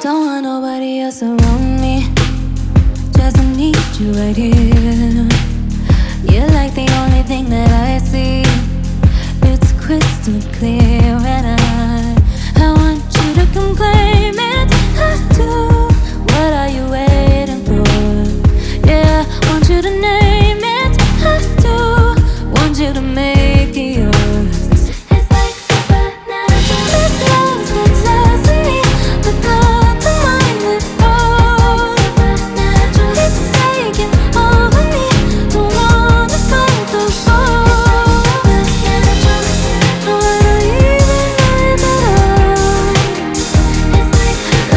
Don't want nobody else around me, just need you right here. You're like the only thing that I see. It's crystal clear, and I want you to come claim it. I do. What are you waiting for? Yeah, want you to name it. I do. Want you to make it yours. It's like supernatural. This love's possessing me without the mind that knows. It's taking over me. Don't wanna fight the soul. No, I don't even know it at all. It's like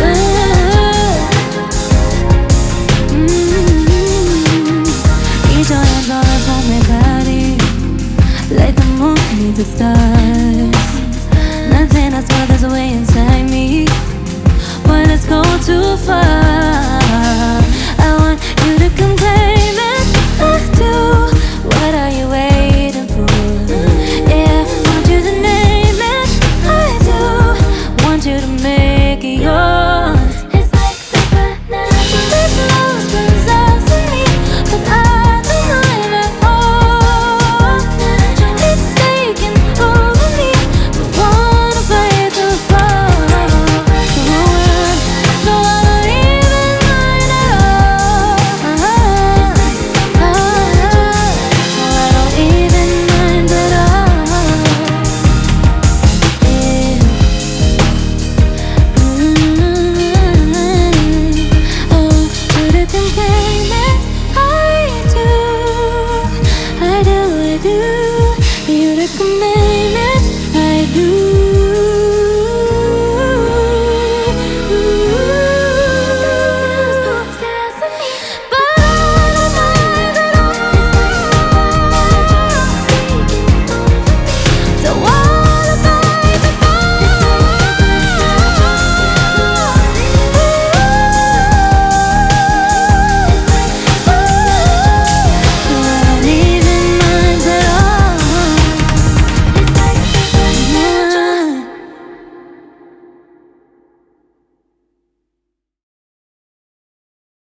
Eat your hands on a foamy body, like the moon needs the stars. Nothing else bothers away inside me when it's gone too far.